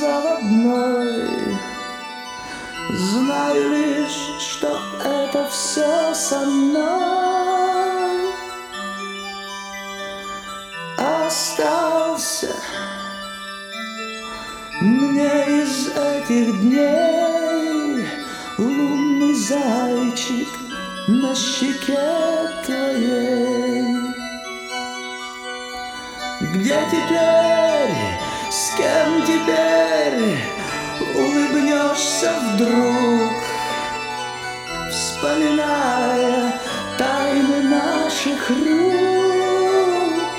заводной. Знаю лишь, что это все со мной. Остался мне из этих дней лунный зайчик на щеке твоей. Где теперь, с кем теперь улыбнешься вдруг, вспоминая тайны наших рук?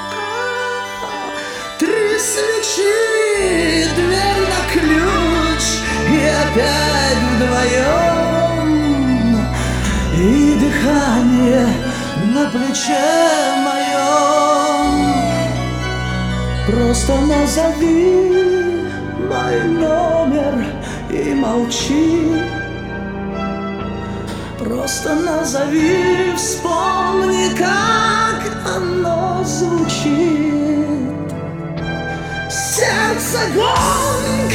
Три свечи, дверь на ключ, и опять вдвоем, и дыхание на плече моем. Просто назови мой номер и молчи. Просто назови, вспомни, как оно звучит. Сердце гонг.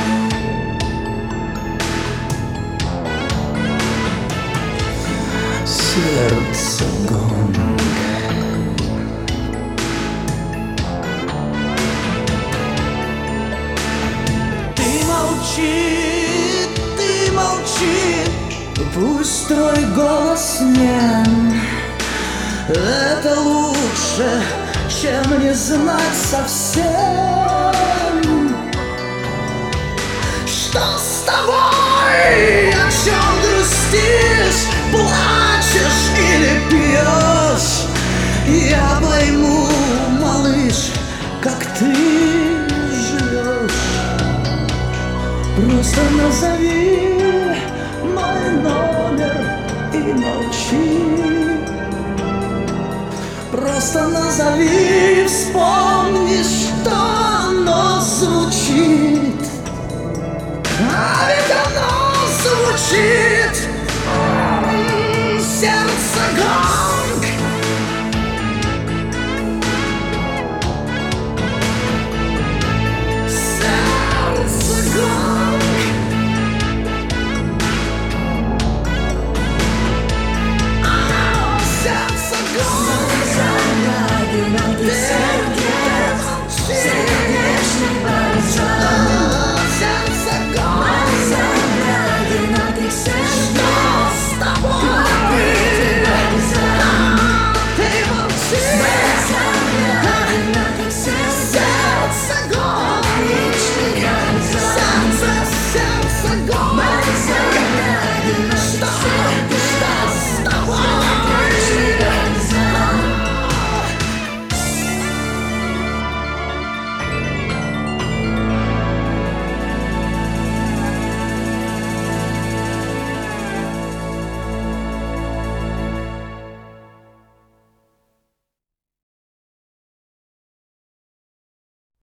Сердце гонг. Ты молчи, пусть твой голос нем. Это лучше, чем не знать совсем. Что с тобой? О чем грустишь? Плачешь или пьешь? Я пойму, малыш, как ты живешь. Просто назови мой номер и молчи. Просто назови, вспомни, что оно звучит. А ведь оно звучит.